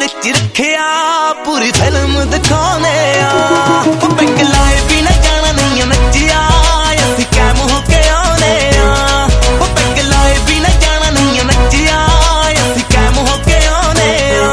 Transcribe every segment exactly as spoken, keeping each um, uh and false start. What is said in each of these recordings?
विच रखिया पूरी फिल्म दिखाने आ पिंक लाए बिना जाना नहीं नचिया असी कैम होके आने आ पिंक लाए बिना जाना नहीं नचिया असी कैम होके आने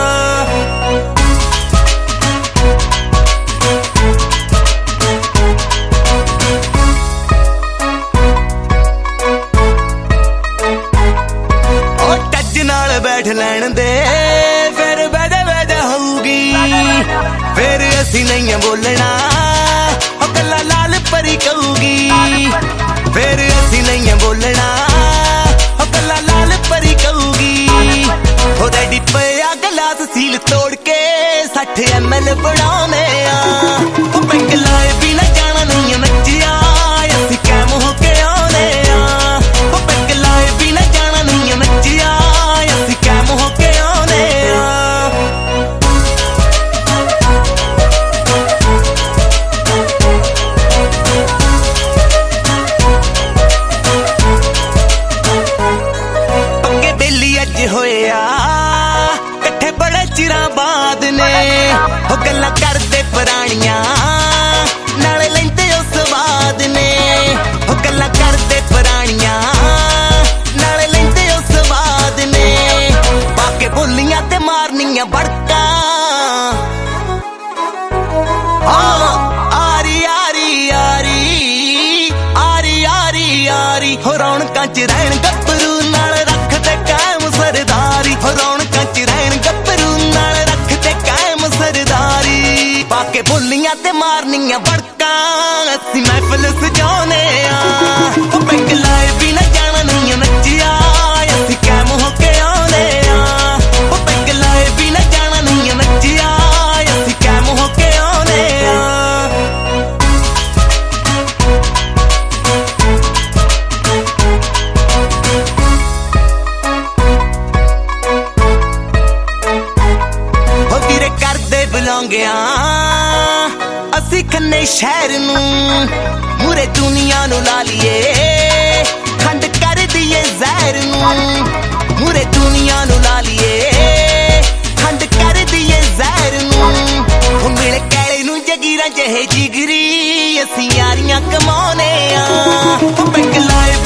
आ टज नाल बैठ लैन दे फिर बैठे बैठे होगी फिर असी नहीं बोलना कला लाल परी कहूगी फिर असी नहीं बोलना कला लाल परी कहूगी हो रेडी पिया गिलास सील तोड़ के सठ एम एल बनाने पिंक लाए बिना जाना नहीं नचिया असी कैम होके आने पिंक लाए बिना जाना नहीं नचिया असी कैम होके आने होया कट्ठे बड़े चिरां बाद ने हो गल्लां करदे पुराणियां नाले लैंदे ओ स्वाद ने हो गल्लां करदे पुराणियां नाले लैंदे ओ स्वाद ने पाके बोलियां ते मारनियां बड़का हाँ आरी आरी आरी आरी आरी आरी हो रौनकां च रहण गब्बरू नाल रखदे कायम सरदारी हो रौनकां च रहण गब्बरू नाल रखदे कायम सरदारी पाके बोलियां ते मारनियां बड़का असी महफिल सजाउने आ पिंक लाए बिना जाना नहीं नचिया असी कैम होके आने आ पिंक लाए बिना जाना नहीं नचिया असी कैम होके आने आ बुलांगिया असी खन्ने शहर नू मूरे दुनिया नू ला लिए खंड कर दिए जहर नू मूरे दुनिया नू ला लिए खंड कर दिए जहर नू मिल कैले नू जगीरा जहे जिगरी असी यारियां कमाने आ पिंक लाए